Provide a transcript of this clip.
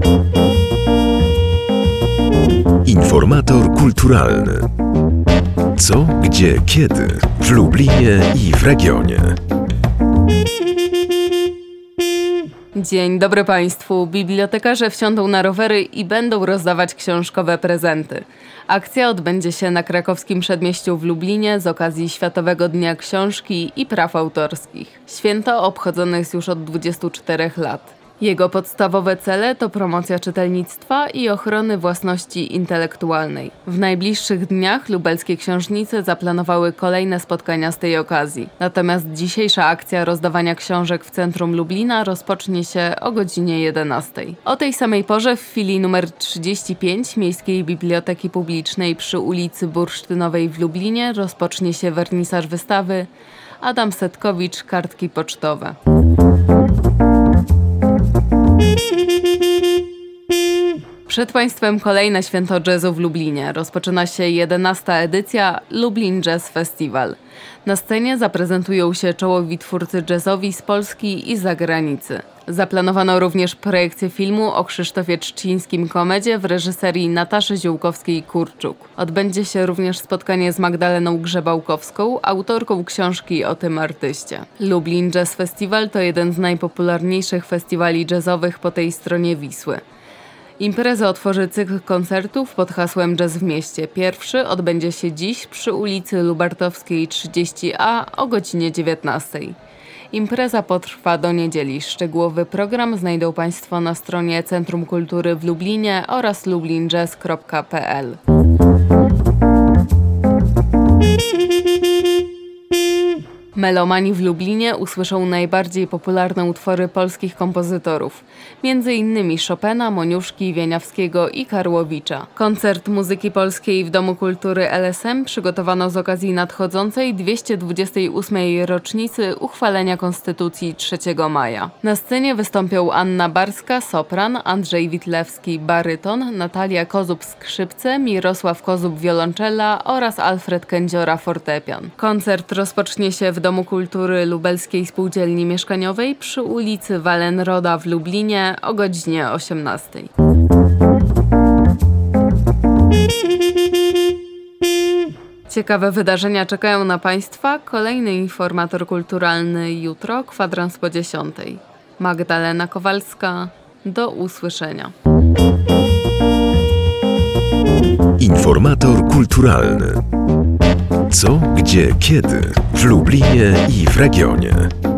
Informator kulturalny. Co, gdzie, kiedy w Lublinie i w regionie. Dzień dobry Państwu. Bibliotekarze wsiądą na rowery i będą rozdawać książkowe prezenty. Akcja odbędzie się na krakowskim przedmieściu w Lublinie z okazji Światowego Dnia Książki i Praw Autorskich. Święto obchodzone jest już od 24 lat. Jego podstawowe cele to promocja czytelnictwa i ochrony własności intelektualnej. W najbliższych dniach lubelskie książnice zaplanowały kolejne spotkania z tej okazji. Natomiast dzisiejsza akcja rozdawania książek w centrum Lublina rozpocznie się o godzinie 11. O tej samej porze w filii numer 35 Miejskiej Biblioteki Publicznej przy ulicy Bursztynowej w Lublinie rozpocznie się wernisaż wystawy Adam Setkowicz – Kartki pocztowe. Przed Państwem kolejne święto jazzu w Lublinie. Rozpoczyna się 11. edycja Lublin Jazz Festival. Na scenie zaprezentują się czołowi twórcy jazzowi z Polski i zagranicy. Zaplanowano również projekcję filmu o Krzysztofie Trzcińskim Komedzie w reżyserii Nataszy Ziółkowskiej-Kurczuk. Odbędzie się również spotkanie z Magdaleną Grzebałkowską, autorką książki o tym artyście. Lublin Jazz Festival to jeden z najpopularniejszych festiwali jazzowych po tej stronie Wisły. Imprezę otworzy cykl koncertów pod hasłem Jazz w mieście. Pierwszy odbędzie się dziś przy ulicy Lubartowskiej 30A o godzinie 19. Impreza potrwa do niedzieli. Szczegółowy program znajdą Państwo na stronie Centrum Kultury w Lublinie oraz lublinjazz.pl. Melomani w Lublinie usłyszą najbardziej popularne utwory polskich kompozytorów, m.in. Chopina, Moniuszki, Wieniawskiego i Karłowicza. Koncert muzyki polskiej w Domu Kultury LSM przygotowano z okazji nadchodzącej 228. rocznicy uchwalenia Konstytucji 3 maja. Na scenie wystąpią Anna Barska, sopran, Andrzej Witlewski, baryton, Natalia Kozub, skrzypce, Mirosław Kozub, wiolonczela oraz Alfred Kędziora, fortepian. Koncert rozpocznie się w Domu Kultury Lubelskiej Spółdzielni Mieszkaniowej przy ulicy Wallenroda w Lublinie o godzinie 18. Ciekawe wydarzenia czekają na Państwa. Kolejny informator kulturalny jutro, kwadrans po 10. Magdalena Kowalska. Do usłyszenia. Informator kulturalny. Co, gdzie, kiedy w Lublinie i w regionie.